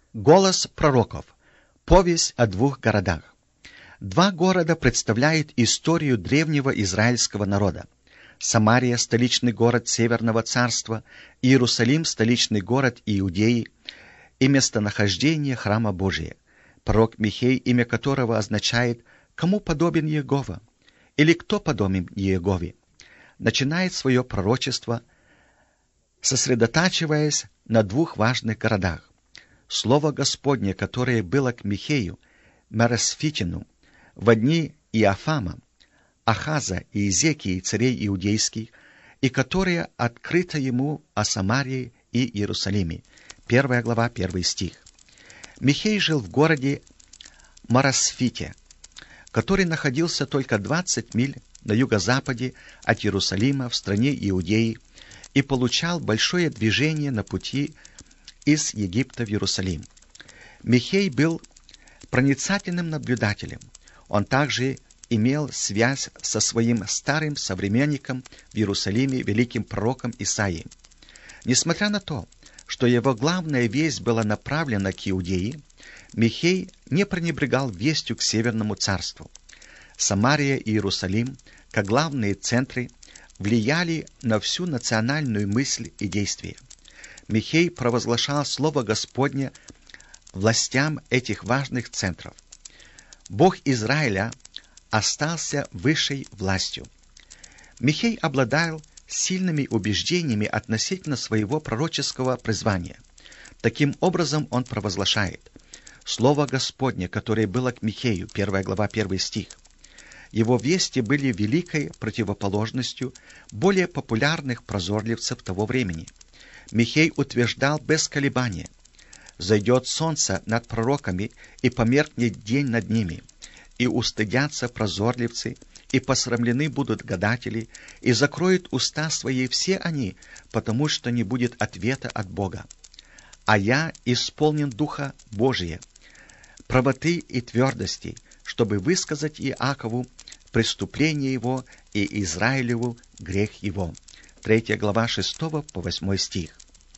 Голос пророков. Повесть о двух городах. Два города представляют историю древнего израильского народа. Самария – столичный город Северного царства, Иерусалим – столичный город Иудеи и местонахождение храма Божия. Пророк Михей, имя которого означает «Кому подобен Иегова?» или «Кто подобен Иегове?», начинает свое пророчество, сосредотачиваясь на двух важных городах. Слово Господне, которое было к Михею, Мересфитину, в дни Иофама, Ахаза и Иезекии, царей иудейских, и которое открыто ему о Самарии и Иерусалиме. 1 глава, 1 стих. Михей жил в городе Марасфите, который находился только 20 миль на юго-западе от Иерусалима в стране Иудеи, и получал большое движение на пути из Египта в Иерусалим. Михей был проницательным наблюдателем. Он также имел связь со своим старым современником в Иерусалиме, великим пророком Исаией. Несмотря на то, что его главная весть была направлена к Иудее, Михей не пренебрегал вестью к Северному царству. Самария и Иерусалим, как главные центры, влияли на всю национальную мысль и действие. Михей провозглашал Слово Господне властям этих важных центров. Бог Израиля остался высшей властью. Михей обладал сильными убеждениями относительно своего пророческого призвания. Таким образом он провозглашает Слово Господне, которое было к Михею, 1 глава, 1 стих. Его вести были великой противоположностью более популярных прозорливцев того времени. Михей утверждал без колебания: «Зайдет солнце над пророками, и померкнет день над ними, и устыдятся прозорливцы, и посрамлены будут гадатели, и закроют уста свои все они, потому что не будет ответа от Бога. А я исполнен Духа Божия, правоты и твердости, чтобы высказать Иакову преступление его и Израилеву грех его». 3 глава 6 по 8 стих.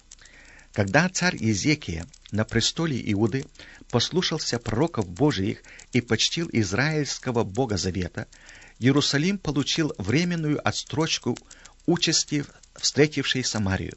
Когда царь Иезекия на престоле Иуды послушался пророков Божиих и почтил израильского Бога Завета, Иерусалим получил временную отстрочку участи, встретившей Самарию.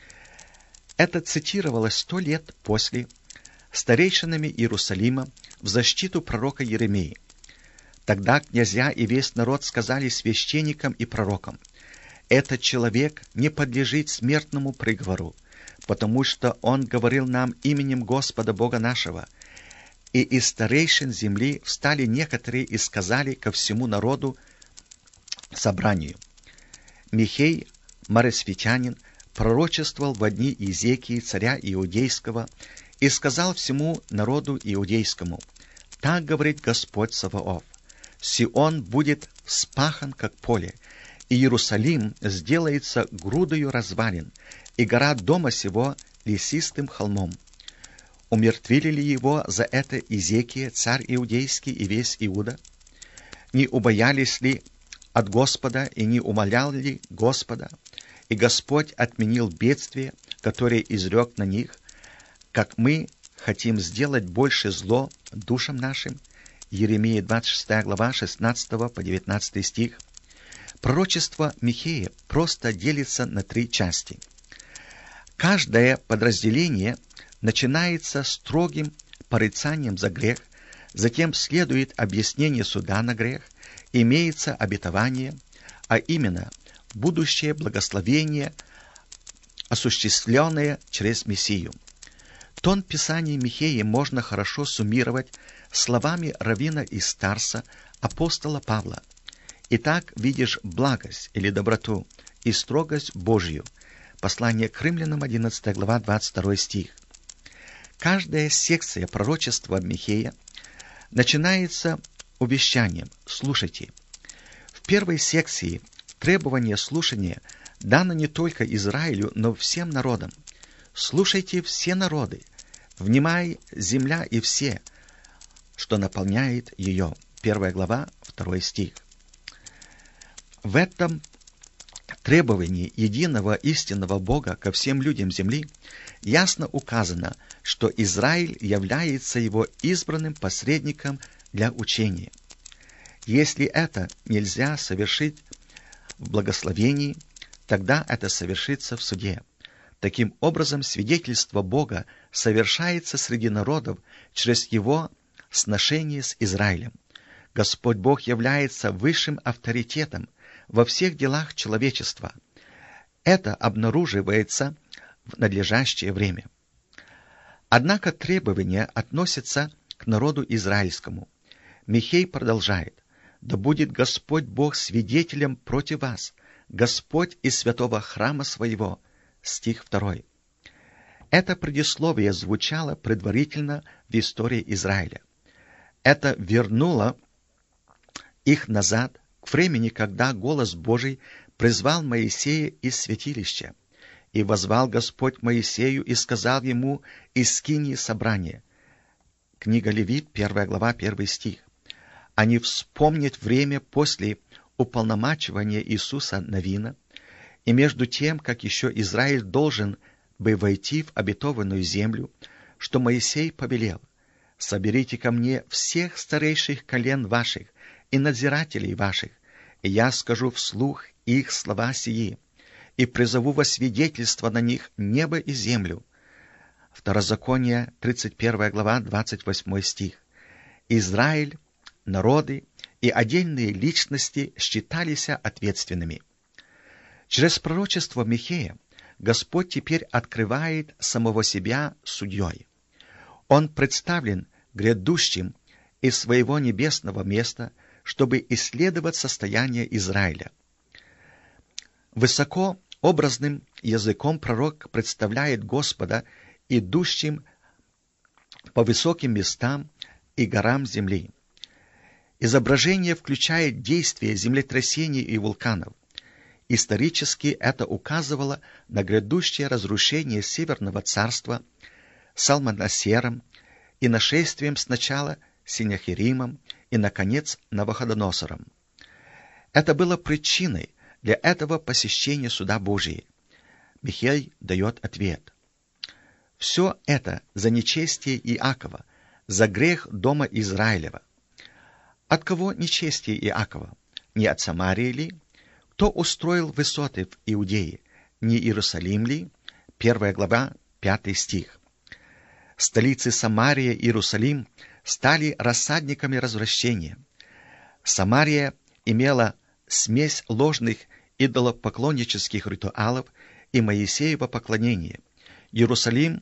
Это цитировалось 100 лет после старейшинами Иерусалима в защиту пророка Иеремии. Тогда князья и весь народ сказали священникам и пророкам: «Этот человек не подлежит смертному приговору, потому что он говорил нам именем Господа Бога нашего». И из старейшин земли встали некоторые и сказали ко всему народу собранию: Михей, Маресфитянин, пророчествовал во дни Иезекии, царя Иудейского, и сказал всему народу иудейскому: «Так говорит Господь Саваоф: Сион будет вспахан, как поле, и Иерусалим сделается грудою развалин, и гора дома сего лесистым холмом. Умертвили ли его за это Иезекия, царь иудейский, и весь Иуда? Не убоялись ли от Господа и не умолял ли Господа? И Господь отменил бедствие, которое изрек на них, как мы хотим сделать больше зло душам нашим». Иеремия 26 глава 16 по 19 стих. Пророчество Михея просто делится на 3 части. Каждое подразделение начинается строгим порицанием за грех, затем следует объяснение суда на грех, имеется обетование, а именно будущее благословение, осуществленное через Мессию. Тон Писания Михея можно хорошо суммировать словами раввина из Тарса, апостола Павла: «Итак, видишь благость или доброту и строгость Божью». Послание к Римлянам, 11 глава, 22 стих. Каждая секция пророчества Михея начинается увещанием: «Слушайте». В первой секции требование слушания дано не только Израилю, но всем народам. «Слушайте все народы, внимай земля и все, что наполняет ее». 1 глава, 2 стих. В этом требований единого истинного Бога ко всем людям земли ясно указано, что Израиль является его избранным посредником для учения. Если это нельзя совершить в благословении, тогда это совершится в суде. Таким образом, свидетельство Бога совершается среди народов через его сношение с Израилем. Господь Бог является высшим авторитетом во всех делах человечества. Это обнаруживается в надлежащее время. Однако требования относятся к народу израильскому. Михей продолжает: «Да будет Господь Бог свидетелем против вас, Господь из святого храма своего». Стих 2. Это предисловие звучало предварительно в истории Израиля. Это вернуло их назад к времени, когда голос Божий призвал Моисея из святилища. «И воззвал Господь Моисею и сказал ему из скинии собрания». Книга Левит, 1 глава, 1 стих. «А не вспомнить время после уполномачивания Иисуса Навина, и между тем, как еще Израиль должен бы войти в обетованную землю, что Моисей повелел: соберите ко мне всех старейших колен ваших и надзирателей ваших, и я скажу вслух их слова сии, и призову во свидетельство на них небо и землю». Второзаконие, 31 глава, 28 стих. Израиль, народы и отдельные личности считались ответственными. Через пророчество Михея Господь теперь открывает самого себя судьей. Он представлен грядущим из своего небесного места, чтобы исследовать состояние Израиля. Высокообразным языком пророк представляет Господа идущим по высоким местам и горам земли. Изображение включает действия землетрясений и вулканов. Исторически это указывало на грядущее разрушение Северного царства Салманасером и нашествием сначала Синахиримом и, наконец, Навуходоносором. Это было причиной для этого посещения суда Божия. Михей дает ответ: «Все это за нечестие Иакова, за грех дома Израилева». От кого нечестие Иакова? Не от Самарии ли? Кто устроил высоты в Иудее? Не Иерусалим ли? 1 глава, 5 стих. Столицы Самария и Иерусалим стали рассадниками развращения. Самария имела смесь ложных идолопоклоннических ритуалов и Моисеево поклонение. Иерусалим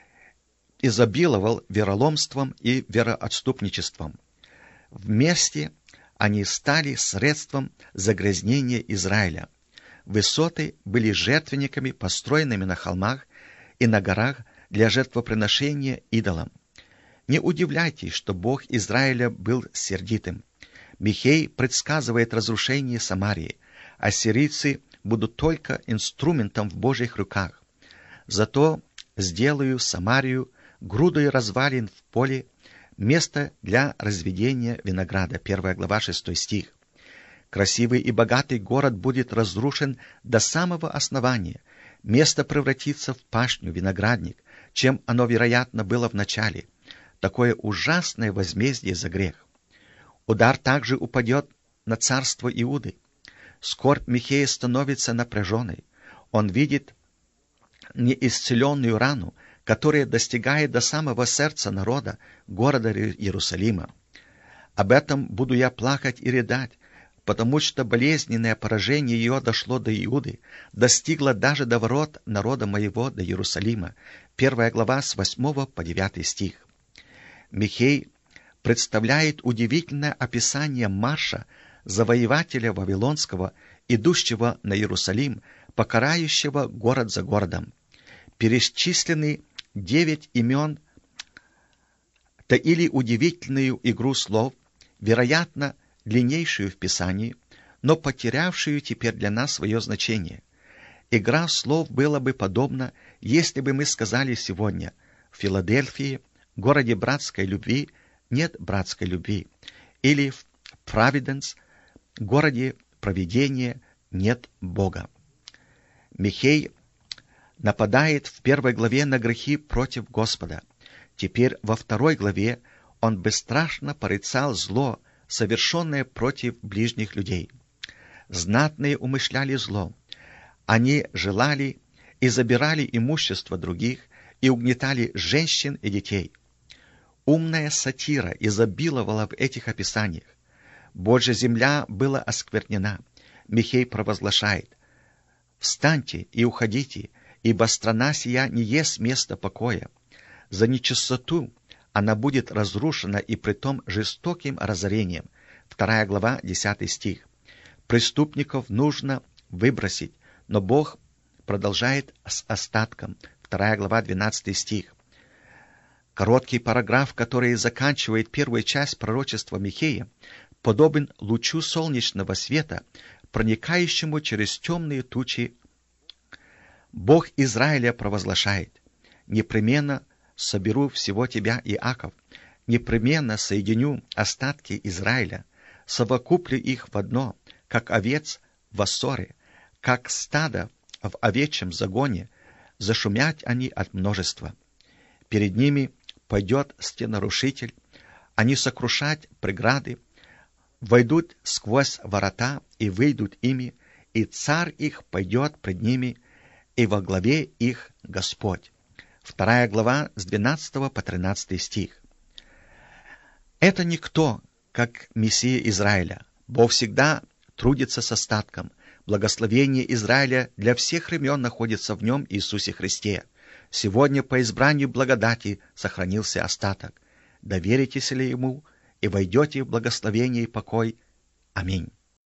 изобиловал вероломством и вероотступничеством. Вместе они стали средством загрязнения Израиля. Высоты были жертвенниками, построенными на холмах и на горах для жертвоприношения идолам. Не удивляйтесь, что Бог Израиля был сердитым. Михей предсказывает разрушение Самарии. Ассирийцы будут только инструментом в Божьих руках. Зато сделаю Самарию грудой развалин в поле, место для разведения винограда. 1 глава, 6 стих. Красивый и богатый город будет разрушен до самого основания. Место превратится в пашню, виноградник, чем оно, вероятно, было в начале. Такое ужасное возмездие за грех. Удар также упадет на царство Иуды. Скорбь Михея становится напряженной. Он видит неисцеленную рану, которая достигает до самого сердца народа, города Иерусалима. Об этом буду я плакать и рыдать, потому что болезненное поражение ее дошло до Иуды, достигло даже до ворот народа моего, до Иерусалима. 1 глава с 8 по 9 стих. Михей представляет удивительное описание марша завоевателя Вавилонского, идущего на Иерусалим, покарающего город за городом. Перечислены 9 имен таили удивительную игру слов, вероятно, длиннейшую в Писании, но потерявшую теперь для нас свое значение. Игра слов была бы подобна, если бы мы сказали сегодня: в Филадельфии, городе братской любви, нет братской любви, или в Провиденс, городе провидения, нет Бога. Михей нападает в 1 главе на грехи против Господа. Теперь во 2 главе он бесстрашно порицал зло, совершенное против ближних людей. Знатные умышляли зло. Они желали и забирали имущество других, и угнетали женщин и детей. Умная сатира изобиловала в этих описаниях. Божья земля была осквернена. Михей провозглашает: «Встаньте и уходите, ибо страна сия не есть место покоя. За нечистоту она будет разрушена, и притом жестоким разорением». 2 глава, 10 стих. Преступников нужно выбросить, но Бог продолжает с остатком. 2 глава, 12 стих. Короткий параграф, который заканчивает первую часть пророчества Михея, подобен лучу солнечного света, проникающему через темные тучи. Бог Израиля провозглашает: «Непременно соберу всего тебя, Иаков, непременно соединю остатки Израиля, совокуплю их в одно, как овец в оссоре, как стадо в овечьем загоне, зашумят они от множества. Перед ними пойдет стенорушитель, они сокрушат преграды, войдут сквозь ворота и выйдут ими, и царь их пойдет пред ними, и во главе их Господь». 2 глава с 12 по 13 стих. Это никто, как Мессия Израиля. Бог всегда трудится с остатком. Благословение Израиля для всех времен находится в нем Иисусе Христе. Сегодня по избранию благодати сохранился остаток. Доверитесь ли Ему и войдете в благословение и покой. Аминь.